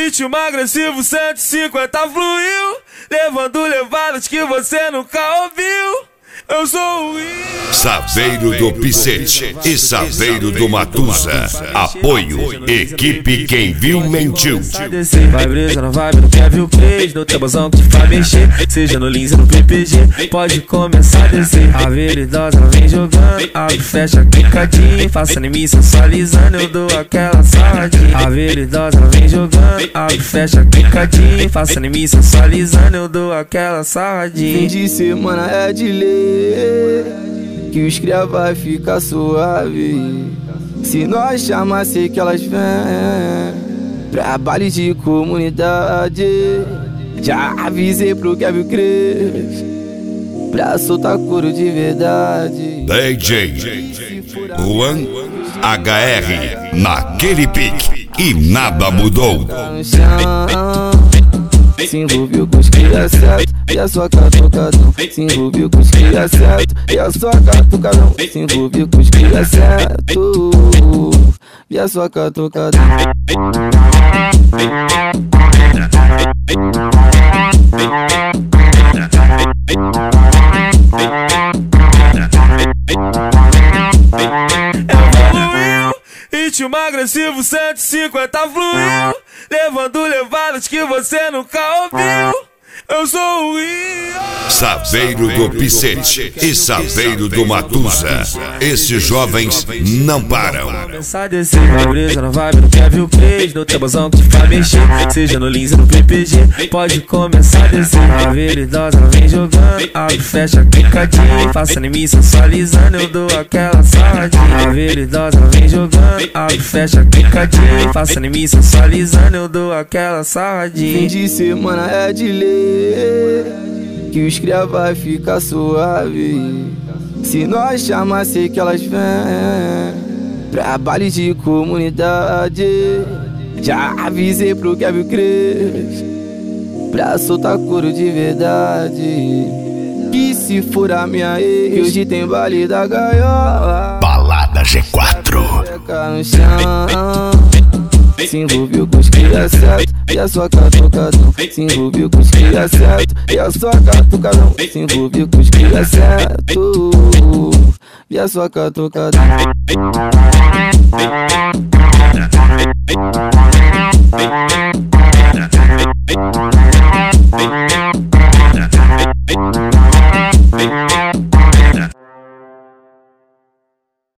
Ritmo agressivo 150 fluiu, levando levadas que você nunca ouviu. Eu sou o Saveiro do Picete e Saveiro do Matusa. Apoio, equipe Quem Viu Mentiu. Vai brisa na vibe, não quer ver o play. No tabuzão que te faz mexer, seja no Lins ou no PPG, pode começar a descer. A veridosa ela vem jogando, abre, fecha, clicadinho, faça anime sensualizando, eu dou aquela sarradinha. A veridosa ela vem jogando, abre, fecha, clicadinho, faça anime sensualizando, eu dou aquela sarradinha. Fim de semana é de lei, que os cria vai ficar suave. Se nós chamar, sei que elas vêm pra baile de comunidade. Já avisei pro Kevin Cres pra soltar couro de verdade. DJ Juan HR, naquele pique e nada mudou. Se envolveu com os cria certo e a sua catucadão. Se envolveu com os cria certo e a sua catucadão. Se envolveu com os cria certo e a sua catucadão. Evoluiu, ritmo agressivo 150 fluiu, levando levadas que você nunca ouviu. Eu sou o Saveiro do Picete e Saveiro do Matusa. Esses jovens não param. Começar a descer, vai brisa na vibe, não quer ver o play. No tabuzão que te faz mexer, seja no Lins ou no PPG, pode começar a descer. A veridosa ela vem jogando, abre, fecha, clicadinho, faça anime sensualizando, eu dou aquela sarradinha. A veridosa ela vem jogando, abre, fecha, clicadinho, faça anime sensualizando, eu dou aquela sarradinha. Fim de semana é de lei, que os cria vai ficar suave. Se nós chamar, sei que elas vêm pra baile de comunidade. Já avisei pro Kevin Cres pra soltar couro de verdade. Que se for a minha ex, hoje tem baile da gaiola. Balada G4. No chão. Se envolveu com os cria certo e a sua catucadão. Se envolveu com os cria certo e a sua catucadão. Se envolveu com os cria certo e a sua catucadão.